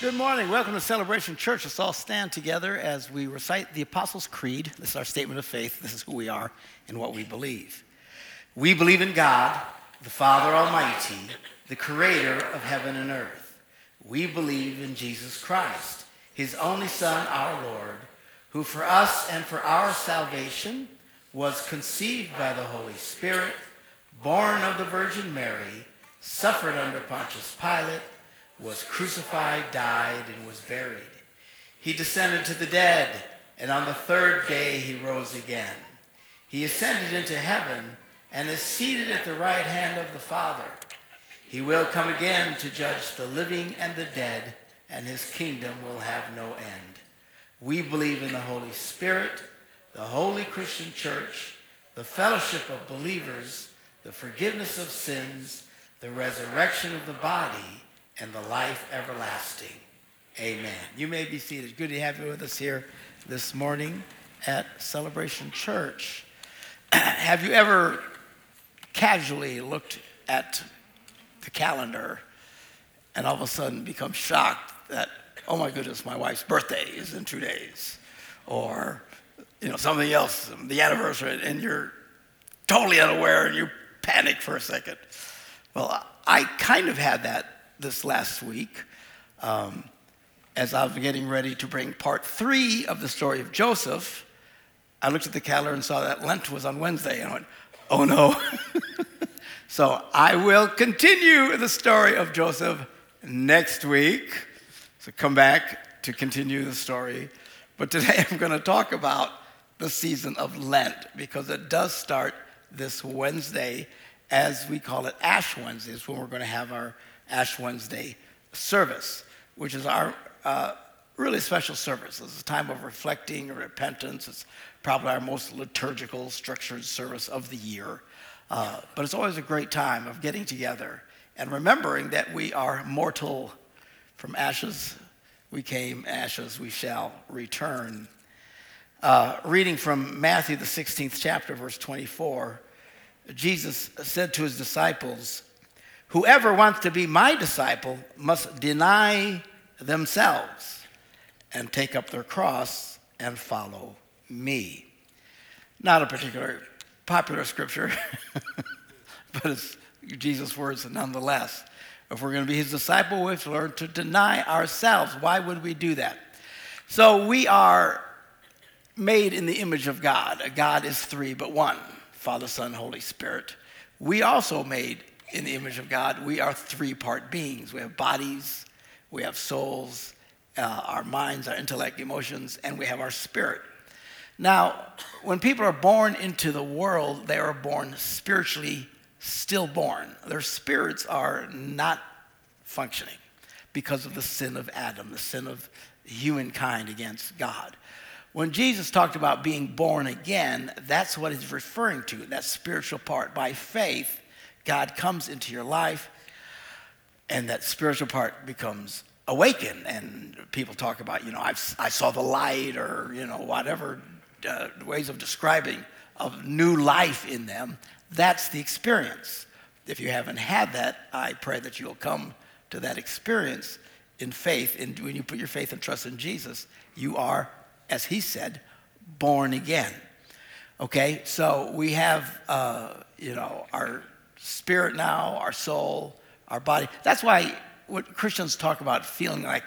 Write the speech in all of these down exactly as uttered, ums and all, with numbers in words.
Good morning. Welcome to Celebration Church. Let's all stand together as we recite the Apostles' Creed. This is our statement of faith. This is who we are and what we believe. We believe in God, the Father Almighty, the creator of heaven and earth. We believe in Jesus Christ, his only Son, our Lord, who for us and for our salvation was conceived by the Holy Spirit, born of the Virgin Mary, suffered under Pontius Pilate, was crucified, died, and was buried. He descended to the dead, and on the third day he rose again. He ascended into heaven and is seated at the right hand of the Father. He will come again to judge the living and the dead, and his kingdom will have no end. We believe in the Holy Spirit, the holy Christian church, the fellowship of believers, the forgiveness of sins, the resurrection of the body, and the life everlasting. Amen. You may be seated. Good to have you with us here this morning at Celebration Church. Have you ever casually looked at the calendar and all of a sudden become shocked that, oh my goodness, my wife's birthday is in two days, or you know something else, the anniversary, and you're totally unaware and you panic for a second? Well, I kind of had that this last week um, as I was getting ready to bring part three of the story of Joseph. I looked at the calendar and saw that Lent was on Wednesday, and I went, oh no. So I will continue the story of Joseph next week. So come back to continue the story. But today I'm going to talk about the season of Lent, because it does start this Wednesday, as we call it Ash Wednesdays, when we're going to have our Ash Wednesday service, which is our uh, really special service. It's a time of reflecting and repentance. It's probably our most liturgical, structured service of the year. Uh, but it's always a great time of getting together and remembering that we are mortal. From ashes we came, ashes we shall return. Uh, reading from Matthew, the sixteenth chapter, verse twenty-four, Jesus said to his disciples, "Whoever wants to be my disciple must deny themselves and take up their cross and follow me." Not a particular popular scripture, but it's Jesus' words nonetheless. If we're going to be his disciple, we have to learn to deny ourselves. Why would we do that? So we are made in the image of God. God is three but one, Father, Son, Holy Spirit. We also made in the image of God. We are three-part beings. We have bodies, we have souls, uh, our minds, our intellect, emotions, and we have our spirit. Now, when people are born into the world, they are born spiritually stillborn. Their spirits are not functioning because of the sin of Adam, the sin of humankind against God. When Jesus talked about being born again, that's what he's referring to, that spiritual part. By faith, God comes into your life, and that spiritual part becomes awakened. And people talk about, you know, I've, I saw the light, or, you know, whatever uh, ways of describing of new life in them. That's the experience. If you haven't had that, I pray that you'll come to that experience in faith. And when you put your faith and trust in Jesus, you are, as he said, born again. Okay, so we have, uh, you know, our spirit now, our soul, our body. That's why what Christians talk about feeling like,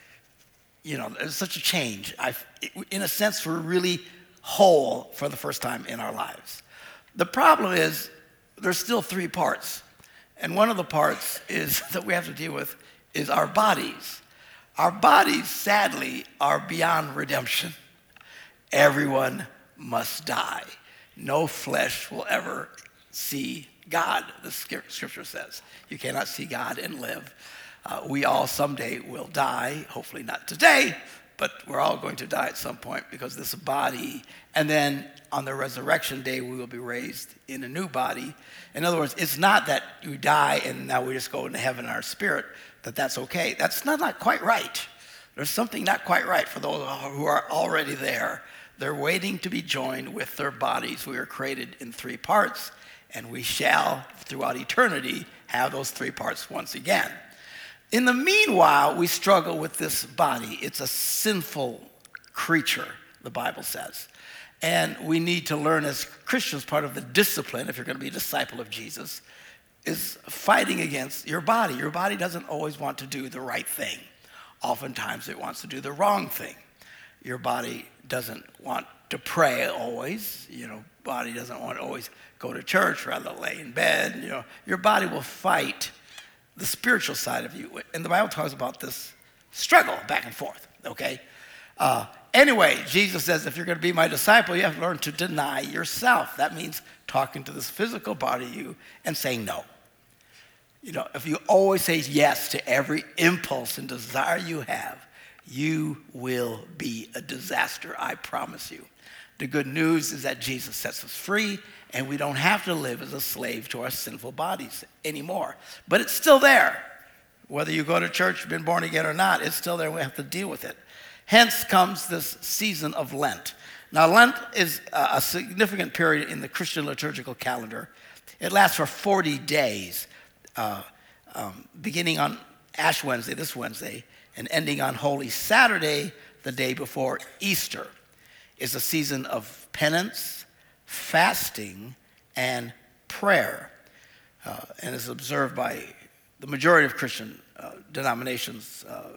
you know, there's such a change. I've, in a sense, we're really whole for the first time in our lives. The problem is there's still three parts. And one of the parts is that we have to deal with is our bodies. Our bodies, sadly, are beyond redemption. Everyone must die. No flesh will ever see God, the scripture says. You cannot see God and live. Uh, we all someday will die, hopefully not today, but we're all going to die at some point because this body, and then on the resurrection day, we will be raised in a new body. In other words, it's not that you die and now we just go into heaven in our spirit, that that's okay. That's not, not quite right. There's something not quite right for those who are already there. They're waiting to be joined with their bodies. We are created in three parts, and we shall, throughout eternity, have those three parts once again. In the meanwhile, we struggle with this body. It's a sinful creature, the Bible says. And we need to learn as Christians, part of the discipline, if you're going to be a disciple of Jesus, is fighting against your body. Your body doesn't always want to do the right thing. Oftentimes it wants to do the wrong thing. Your body doesn't want to pray always. You know, body doesn't want to always go to church, rather lay in bed. You know, your body will fight the spiritual side of you. And the Bible talks about this struggle back and forth, okay? Uh, anyway, Jesus says if you're going to be my disciple, you have to learn to deny yourself. That means talking to this physical body you and saying no. You know, if you always say yes to every impulse and desire you have, you will be a disaster, I promise you. The good news is that Jesus sets us free, and we don't have to live as a slave to our sinful bodies anymore. But it's still there. Whether you go to church, been born again or not, it's still there. We have to deal with it. Hence comes this season of Lent. Now, Lent is a significant period in the Christian liturgical calendar. It lasts for forty days, uh, um, beginning on Ash Wednesday, this Wednesday, and ending on Holy Saturday, the day before Easter. It's a season of penance, fasting, and prayer, uh, and is observed by the majority of Christian uh, denominations, uh,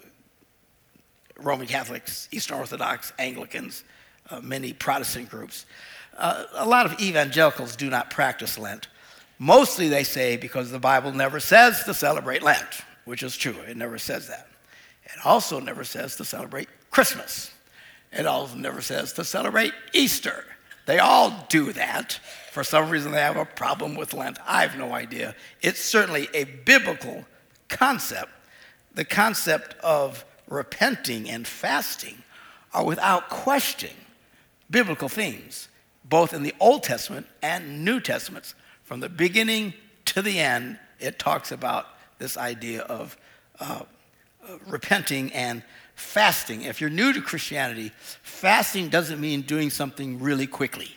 Roman Catholics, Eastern Orthodox, Anglicans, uh, many Protestant groups. Uh, a lot of evangelicals do not practice Lent. Mostly they say because the Bible never says to celebrate Lent, which is true. It never says that. It also never says to celebrate Christmas. It also never says to celebrate Easter. They all do that. For some reason, they have a problem with Lent. I have no idea. It's certainly a biblical concept. The concept of repenting and fasting are without question biblical themes, both in the Old Testament and New Testaments. From the beginning to the end, it talks about this idea of uh, uh, repenting and fasting. If you're new to Christianity, fasting doesn't mean doing something really quickly.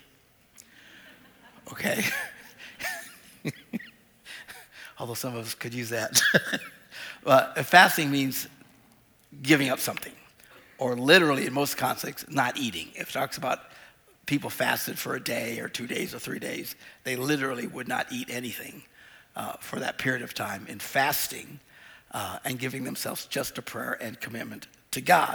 Okay? Although some of us could use that. But fasting means giving up something, or literally in most contexts, not eating. If it talks about people fasted for a day or two days or three days, they literally would not eat anything uh, for that period of time in fasting uh, and giving themselves just to prayer and commitment to God.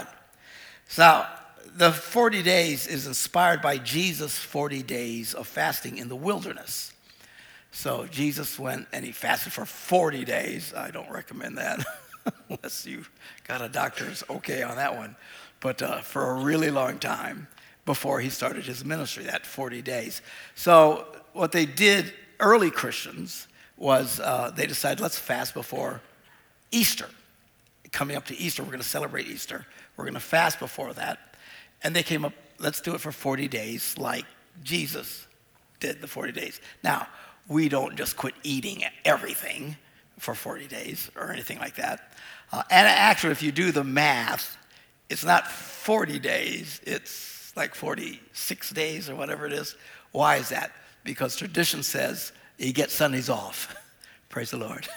So the forty days is inspired by Jesus' forty days of fasting in the wilderness. So Jesus went and he fasted for forty days. I don't recommend that unless you got a doctor's okay on that one. But uh, for a really long time before he started his ministry, that forty days. So what they did, early Christians, was uh, they decided, let's fast before Easter. Coming up to Easter, we're going to celebrate Easter. We're going to fast before that. And they came up, let's do it for forty days like Jesus did the forty days. Now, we don't just quit eating everything for forty days or anything like that. Uh, and actually, if you do the math, it's not forty days, it's like forty-six days or whatever it is. Why is that? Because tradition says you get Sundays off. Praise the Lord.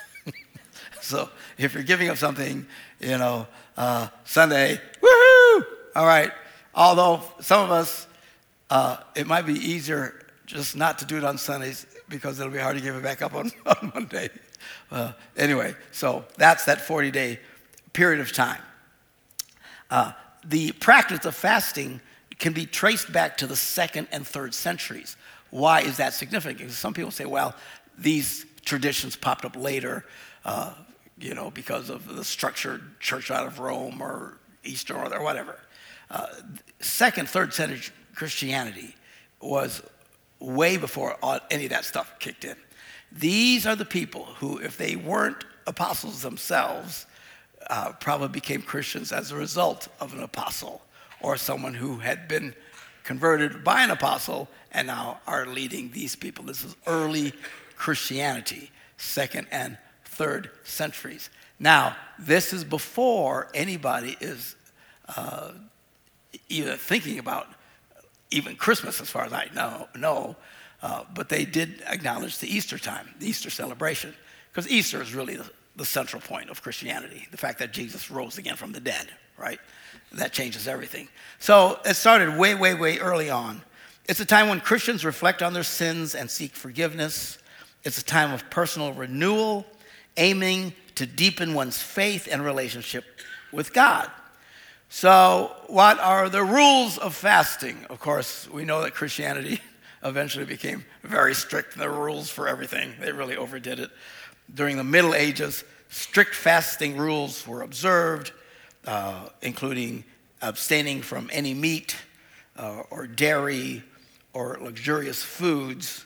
So if you're giving up something, you know, uh, Sunday, woohoo! All right. Although some of us, uh, it might be easier just not to do it on Sundays because it'll be hard to give it back up on, on Monday. Uh, anyway, so that's that forty-day period of time. Uh, the practice of fasting can be traced back to the second and third centuries. Why is that significant? Because some people say, well, these traditions popped up later, uh, you know, because of the structured church out of Rome or Eastern or whatever. Uh, second, third century Christianity was way before all, any of that stuff kicked in. These are the people who, if they weren't apostles themselves, uh, probably became Christians as a result of an apostle or someone who had been converted by an apostle and now are leading these people. This is early Christianity, second and third centuries. Now, this is before anybody is uh, even thinking about even Christmas, as far as I know. know. Uh, but they did acknowledge the Easter time, the Easter celebration, because Easter is really the, the central point of Christianity, the fact that Jesus rose again from the dead, right? That changes everything. So it started way, way, way early on. It's a time when Christians reflect on their sins and seek forgiveness. It's a time of personal renewal, aiming to deepen one's faith and relationship with God. So what are the rules of fasting? Of course, we know that Christianity eventually became very strict in the rules for everything. They really overdid it. During the Middle Ages, strict fasting rules were observed, uh, including abstaining from any meat uh, or dairy or luxurious foods.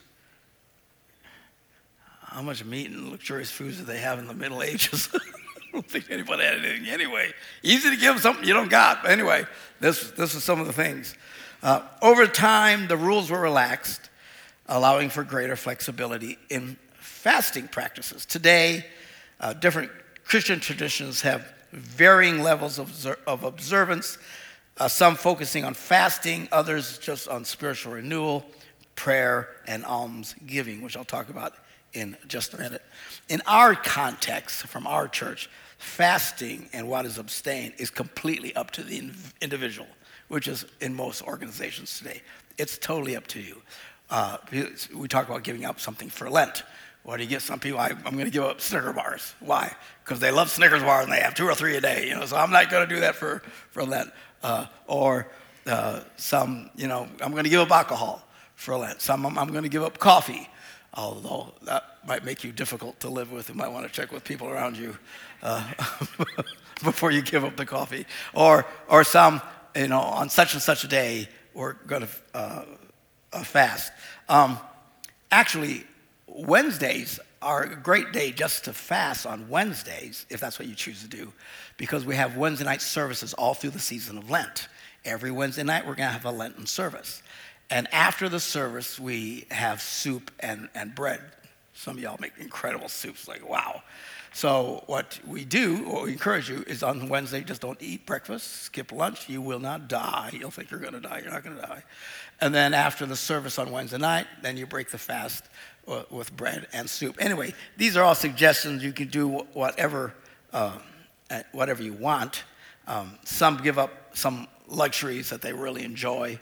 How much meat and luxurious foods did they have in the Middle Ages? I don't think anybody had anything anyway. Easy to give them something you don't got. But anyway, this, this is some of the things. Uh, over time, the rules were relaxed, allowing for greater flexibility in fasting practices. Today, uh, different Christian traditions have varying levels of, of observance, uh, some focusing on fasting, others just on spiritual renewal, prayer, and alms giving, which I'll talk about in just a minute. In our context, from our church, fasting and what is abstained is completely up to the individual, which is in most organizations today. It's totally up to you. Uh, we talk about giving up something for Lent. What do you get? Some people, I, I'm going to give up Snicker bars. Why? Because they love Snickers bars and they have two or three a day. You know, so I'm not going to do that for for Lent. Uh, or uh, some, you know, I'm going to give up alcohol for Lent. Some I'm, I'm going to give up coffee, although that might make you difficult to live with. You might want to check with people around you uh, before you give up the coffee. Or or some, you know, on such and such a day we're going to uh, uh, fast. Um, actually. Wednesdays are a great day just to fast on Wednesdays, if that's what you choose to do, because we have Wednesday night services all through the season of Lent. Every Wednesday night, we're going to have a Lenten service. And after the service, we have soup and, and bread. Some of y'all make incredible soups, like, wow. So what we do, what we encourage you, is on Wednesday, just don't eat breakfast, skip lunch. You will not die. You'll think you're going to die. You're not going to die. And then after the service on Wednesday night, then you break the fast with bread and soup. Anyway, these are all suggestions. You can do whatever, uh, whatever you want. Um, some give up some luxuries that they really enjoy.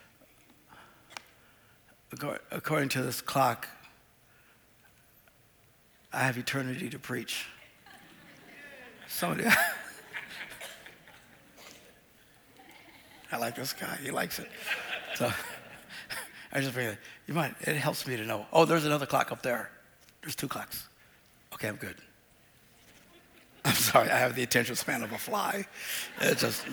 According to this clock, I have eternity to preach. Somebody, I like this guy. He likes it. So I just figured, you might, it helps me to know. Oh, there's another clock up there. There's two clocks. Okay, I'm good. I'm sorry, I have the attention span of a fly. It's just,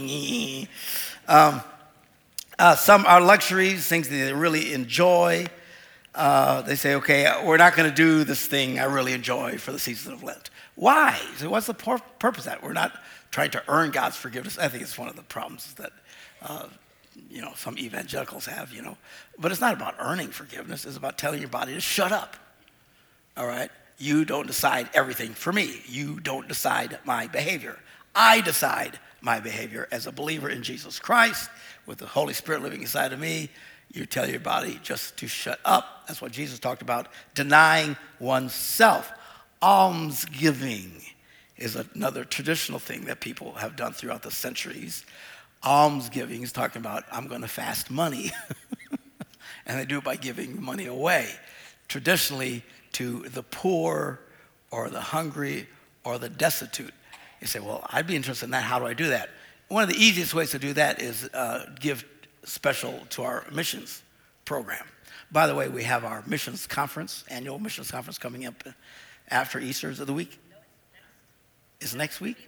um, uh, some are luxuries, things that they really enjoy. Uh, they say, okay, we're not going to do this thing I really enjoy for the season of Lent. Why? So what's the pur- purpose of that? We're not trying to earn God's forgiveness. I think it's one of the problems that, uh, you know, some evangelicals have, you know. But it's not about earning forgiveness. It's about telling your body to shut up, all right? You don't decide everything for me. You don't decide my behavior. I decide my behavior as a believer in Jesus Christ with the Holy Spirit living inside of me. You tell your body just to shut up. That's what Jesus talked about, denying oneself. Almsgiving is another traditional thing that people have done throughout the centuries. Almsgiving is talking about, I'm going to fast money. And they do it by giving money away, traditionally to the poor or the hungry or the destitute. You say, well, I'd be interested in that. How do I do that? One of the easiest ways to do that is uh, give special to our missions program. By the way, we have our missions conference, annual missions conference coming up after Easter. Is it the week? Is next week?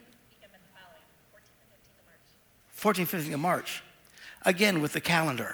fourteenth, fifteenth of March. Again, with the calendar.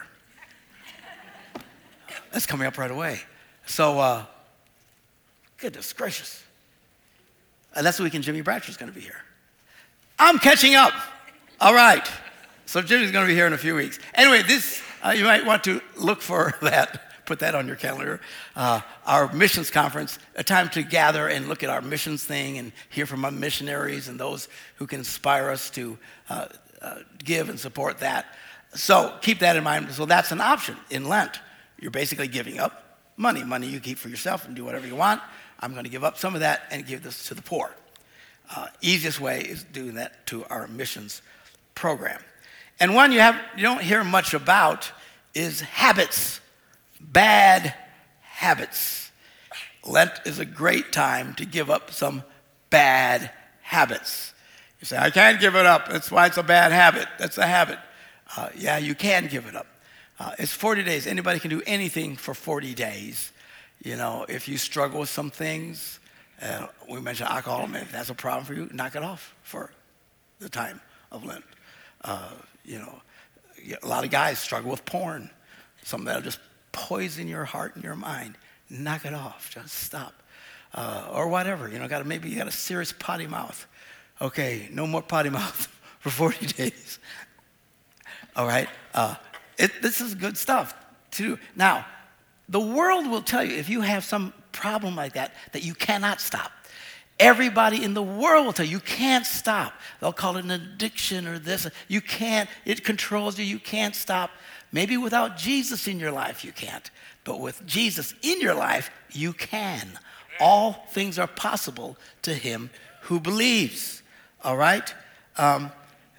That's coming up right away. So, uh, goodness gracious. And that's the weekend Jimmy Bratcher's going to be here. I'm catching up. All right. So Jimmy's going to be here in a few weeks. Anyway, this uh, you might want to look for that. Put that on your calendar. Uh, our missions conference, a time to gather and look at our missions thing and hear from our missionaries and those who can inspire us to uh, uh, give and support that. So keep that in mind. So that's an option in Lent. You're basically giving up money. Money you keep for yourself and do whatever you want. I'm going to give up some of that and give this to the poor. Uh, easiest way is doing that to our missions program. And one you have you don't hear much about is habits, bad habits. Lent is a great time to give up some bad habits. You say, I can't give it up. That's why it's a bad habit. That's a habit. Uh, yeah, you can give it up. Uh, it's forty days. Anybody can do anything for forty days. You know, if you struggle with some things, uh, we mentioned alcohol, if that's a problem for you, knock it off for the time of Lent. Uh, you know, a lot of guys struggle with porn, something that'll just poison your heart and your mind. Knock it off. Just stop. Uh, or whatever. You know, got maybe you got a serious potty mouth. Okay, no more potty mouth for forty days. All right? Uh, it, this is good stuff to do. Now, the world will tell you if you have some problem like that, that you cannot stop. Everybody in the world will tell you, you can't stop. They'll call it an addiction or this. You can't. It controls you. You can't stop. Maybe without Jesus in your life, you can't. But with Jesus in your life, you can. All things are possible to him who believes. All right? Um,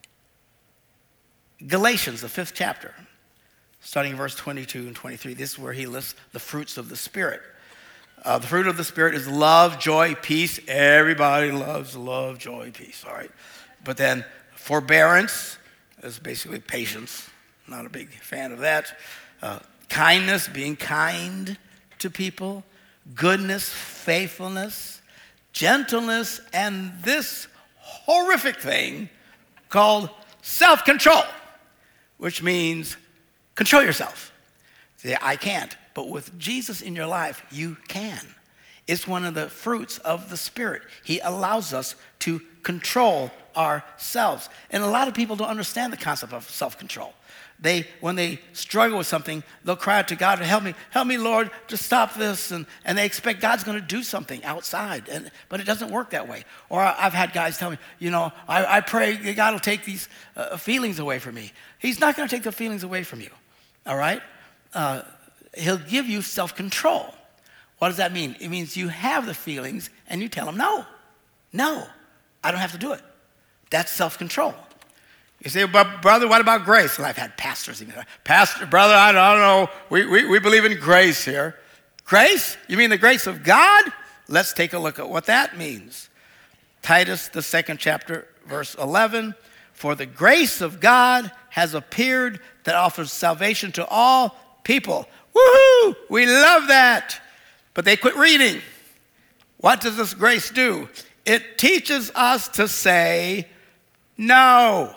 Galatians, the fifth chapter, starting in verse twenty-two and twenty-three. This is where he lists the fruits of the Spirit. Uh, the fruit of the Spirit is love, joy, peace. Everybody loves love, joy, peace. All right? But then forbearance is basically patience. Not a big fan of that. Uh, kindness, being kind to people. Goodness, faithfulness, gentleness, and this horrific thing called self-control, which means control yourself. See, I can't, but with Jesus in your life, you can. It's one of the fruits of the Spirit. He allows us to control ourselves. And a lot of people don't understand the concept of self-control. They, when they struggle with something, they'll cry out to God, help me, help me, Lord, to stop this. And, and they expect God's going to do something outside. And, but it doesn't work that way. Or I've had guys tell me, you know, I, I pray that God will take these uh, feelings away from me. He's not going to take the feelings away from you, all right? Uh, he'll give you self-control. What does that mean? It means you have the feelings and you tell him, no, no, I don't have to do it. That's self-control. You say, but brother, what about grace? Well, I've had pastors even. Pastor, brother, I don't, I don't know. We, we, we believe in grace here. Grace? You mean the grace of God? Let's take a look at what that means. Titus, the second chapter, verse eleven. For the grace of God has appeared that offers salvation to all people. Woohoo! We love that. But they quit reading. What does this grace do? It teaches us to say no.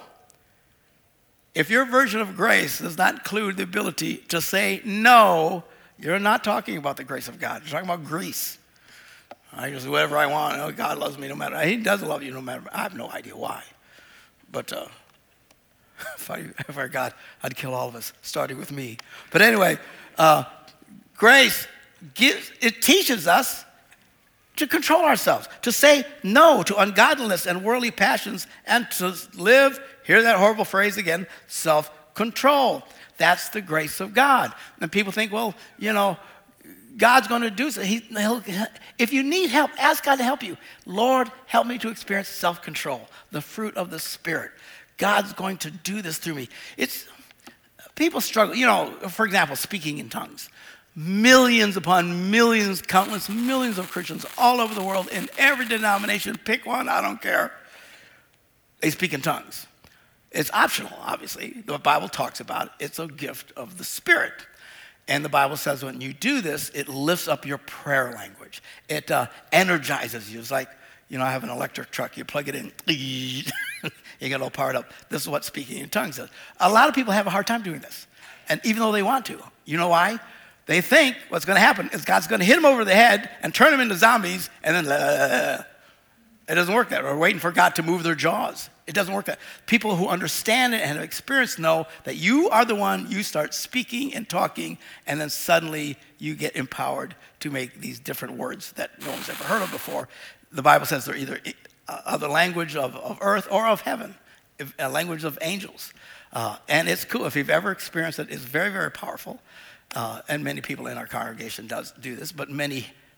If your version of grace does not include the ability to say no, you're not talking about the grace of God. You're talking about grease. I just do whatever I want. Oh, God loves me no matter. He does love you no matter. I have no idea why. But uh, if, I, if I were God, I'd kill all of us, starting with me. But anyway, uh, grace gives, it teaches us to control ourselves, to say no to ungodliness and worldly passions, and to live, hear that horrible phrase again, self-control. That's the grace of God. And people think, well, you know, God's going to do so. He, he'll, if you need help, ask God to help you. Lord, help me to experience self-control, the fruit of the Spirit. God's going to do this through me. It's people struggle. You know, for example, speaking in tongues. Millions upon millions, countless millions of Christians all over the world in every denomination. Pick one, I don't care. They speak in tongues. It's optional, obviously. The Bible talks about it. It's a gift of the Spirit. And the Bible says when you do this, it lifts up your prayer language. It uh, energizes you. It's like, you know, I have an electric truck. You plug it in. You get all powered up. This is what speaking in tongues is. A lot of people have a hard time doing this. And even though they want to. You know why? They think what's going to happen is God's going to hit them over the head and turn them into zombies, and then uh, it doesn't work that way. We're waiting for God to move their jaws. It doesn't work that. People who understand it and have experienced know that you are the one, you start speaking and talking, and then suddenly you get empowered to make these different words that no one's ever heard of before. The Bible says they're either of the language of, of earth or of heaven, a language of angels. Uh, and it's cool. If you've ever experienced it, it's very, very powerful. Uh, and many people in our congregation does do this, but many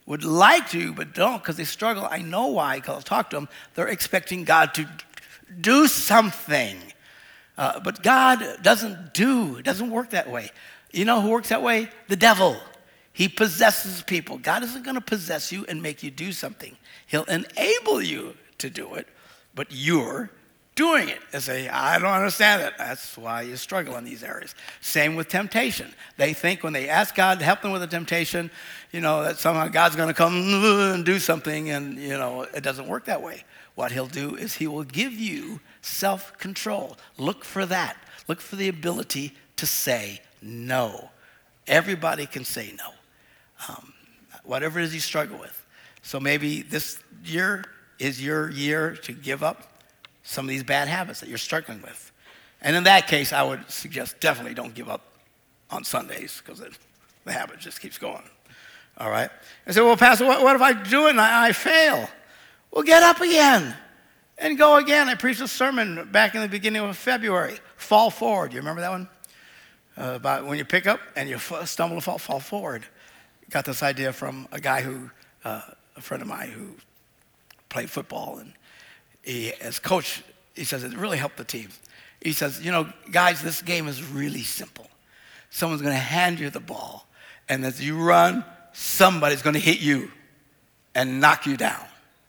would like to, but don't because they struggle. I know why, because I'll talk to them. They're expecting God to do something. Uh, but God doesn't do, it doesn't work that way. You know who works that way? The devil. He possesses people. God isn't going to possess you and make you do something. He'll enable you to do it, but you're doing it. They say, I don't understand it. That's why you struggle in these areas. Same with temptation. They think when they ask God to help them with a temptation, you know, that somehow God's going to come and do something, and, you know, it doesn't work that way. What he'll do is he will give you self-control. Look for that. Look for the ability to say no. Everybody can say no. Um, whatever it is you struggle with. So maybe this year is your year to give up some of these bad habits that you're struggling with. And in that case, I would suggest definitely don't give up on Sundays because the habit just keeps going. All right? I said, well, Pastor, what, what if I do it and I, I fail? Well, get up again and go again. I preached a sermon back in the beginning of February. Fall forward. You remember that one? Uh, about when you pick up and you stumble and fall, fall forward. Got this idea from a guy who, uh, a friend of mine who played football, and he, as coach, he says it really helped the team. He says, you know, guys, this game is really simple. Someone's going to hand you the ball, and as you run, somebody's going to hit you and knock you down.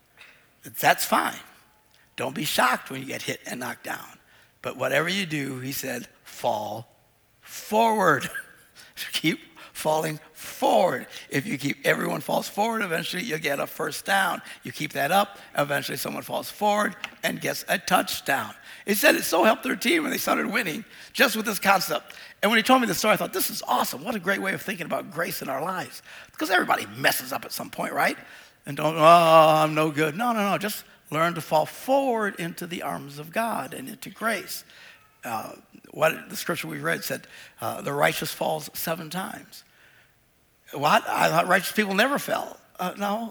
That's fine. Don't be shocked when you get hit and knocked down. But whatever you do, he said, fall forward. Keep falling forward. If you keep everyone falls forward, eventually you'll get a first down. You keep that up, eventually someone falls forward and gets a touchdown. He said it so helped their team when they started winning just with this concept. And when he told me the story, I thought, this is awesome. What a great way of thinking about grace in our lives. Because everybody messes up at some point, right? And don't, oh, I'm no good. No, no, no. Just learn to fall forward into the arms of God and into grace. Uh, what the scripture we read said, uh, the righteous falls seven times. What? I thought righteous people never fell. Uh, no.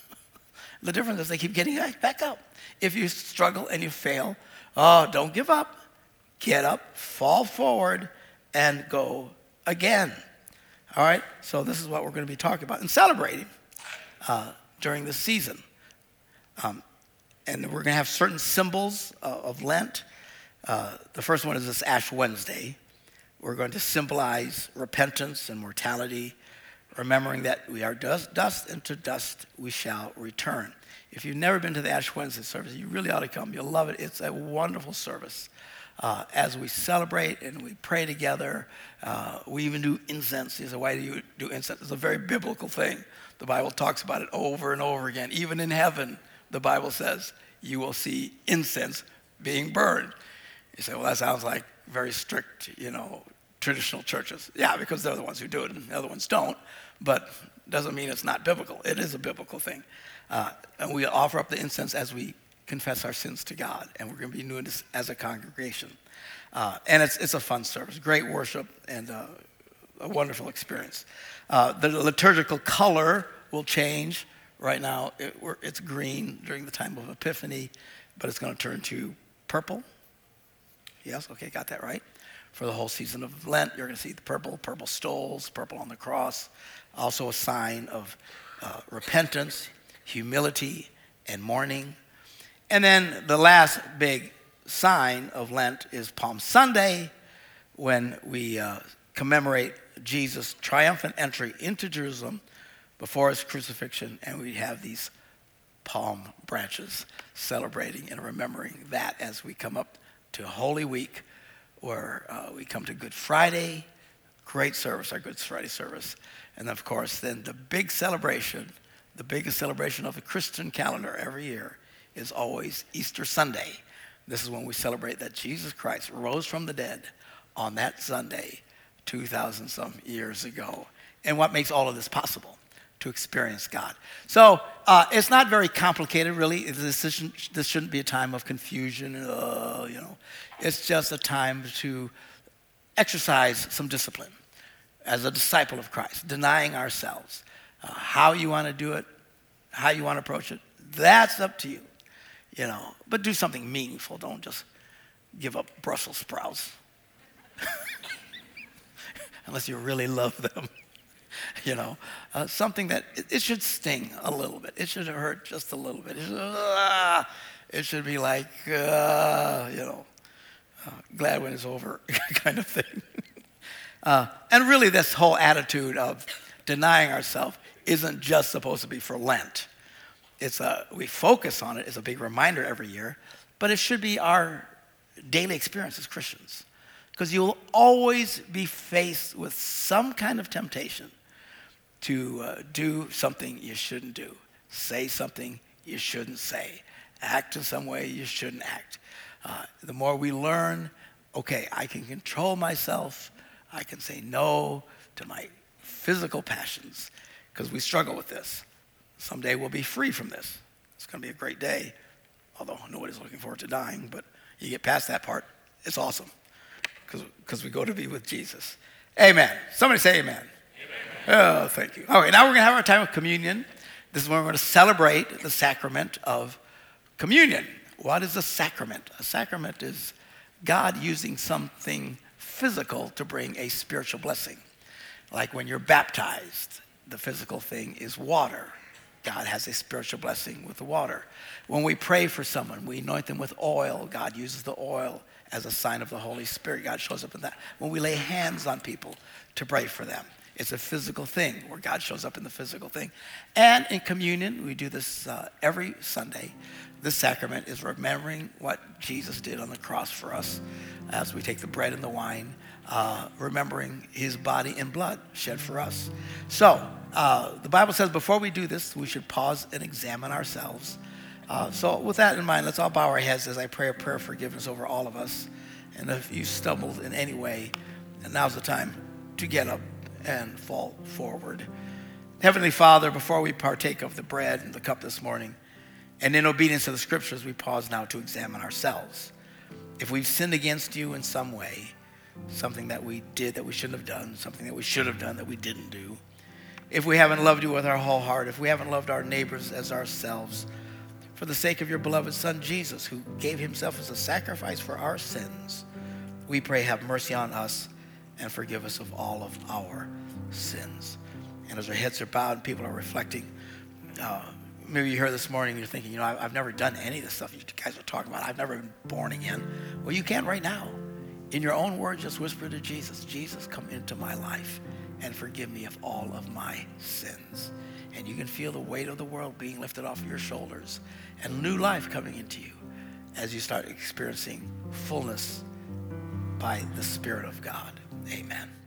The difference is they keep getting back up. If you struggle and you fail, oh, don't give up. Get up, fall forward, and go again. All right? So this is what we're going to be talking about and celebrating uh, during this season. Um, and we're going to have certain symbols uh, of Lent. Uh, the first one is this Ash Wednesday. We're going to symbolize repentance and mortality, remembering that we are dust, dust, and to dust we shall return. If you've never been to the Ash Wednesday service, you really ought to come. You'll love it. It's a wonderful service. Uh, as we celebrate and we pray together, uh, we even do incense. You say, why do you do incense? It's a very biblical thing. The Bible talks about it over and over again. Even in heaven, the Bible says, you will see incense being burned. You say, well, that sounds like very strict, you know, traditional churches. Yeah, because they're the ones who do it and the other ones don't. But doesn't mean it's not biblical. It is a biblical thing. Uh, and we offer up the incense as we confess our sins to God. And we're going to be doing this as a congregation. Uh, and it's it's a fun service, great worship, and uh, a wonderful experience. Uh, the liturgical color will change. Right now, it, we're, it's green during the time of Epiphany, but it's going to turn to purple. Yes, okay, got that right. For the whole season of Lent, you're going to see the purple, purple stoles, purple on the cross, also a sign of uh, repentance, humility, and mourning. And then the last big sign of Lent is Palm Sunday, when we uh, commemorate Jesus' triumphant entry into Jerusalem before his crucifixion, and we have these palm branches celebrating and remembering that as we come up to Holy Week, where uh, we come to Good Friday, great service, our Good Friday service, and of course then the big celebration, the biggest celebration of the Christian calendar every year is always Easter Sunday. This is when we celebrate that Jesus Christ rose from the dead on that Sunday two thousand some years ago. And what makes all of this possible? To experience God. So uh, it's not very complicated, really. This shouldn't, this shouldn't be a time of confusion. Uh, you know, it's just a time to exercise some discipline as a disciple of Christ, denying ourselves. Uh, how you want to do it, how you want to approach it, that's up to you. You know, but do something meaningful. Don't just give up Brussels sprouts, unless you really love them. you know, uh, something that it, it should sting a little bit. It should hurt just a little bit. It should, uh, it should be like, uh, you know, uh, glad when it's over kind of thing. uh, and really, this whole attitude of denying ourselves isn't just supposed to be for Lent. It's a, we focus on it. It's a big reminder every year, but it should be our daily experience as Christians. Because you'll always be faced with some kind of temptation to uh, do something you shouldn't do, say something you shouldn't say, act in some way you shouldn't act. Uh, the more we learn, okay, I can control myself, I can say no to my physical passions, because we struggle with this. Someday we'll be free from this. It's going to be a great day, although nobody's looking forward to dying, but you get past that part, it's awesome. Because we go to be with Jesus. Amen. Somebody say amen. Amen. Oh, thank you. All right, now we're going to have our time of communion. This is when we're going to celebrate the sacrament of communion. What is a sacrament? A sacrament is God using something physical to bring a spiritual blessing. Like when you're baptized, the physical thing is water. God has a spiritual blessing with the water. When we pray for someone, we anoint them with oil. God uses the oil as a sign of the Holy Spirit. God shows up in that. When we lay hands on people to pray for them, it's a physical thing where God shows up in the physical thing. And in communion, we do this uh, every Sunday. This sacrament is remembering what Jesus did on the cross for us as we take the bread and the wine, uh, remembering his body and blood shed for us. So uh, the Bible says before we do this, we should pause and examine ourselves. Uh, so with that in mind, let's all bow our heads as I pray a prayer of forgiveness over all of us. And if you stumbled in any way, and now's the time to get up and fall forward. Heavenly Father, before we partake of the bread and the cup this morning, and in obedience to the scriptures, we pause now to examine ourselves. If we've sinned against you in some way, something that we did that we shouldn't have done, something that we should have done that we didn't do, if we haven't loved you with our whole heart, if we haven't loved our neighbors as ourselves, for the sake of your beloved Son, Jesus, who gave himself as a sacrifice for our sins, we pray have mercy on us and forgive us of all of our sins. And as our heads are bowed and people are reflecting, uh, maybe you're here this morning and you're thinking, you know, I've never done any of the stuff you guys are talking about. I've never been born again. Well, you can right now. In your own words, just whisper to Jesus, Jesus, come into my life and forgive me of all of my sins. And you can feel the weight of the world being lifted off your shoulders and new life coming into you as you start experiencing fullness by the Spirit of God. Amen.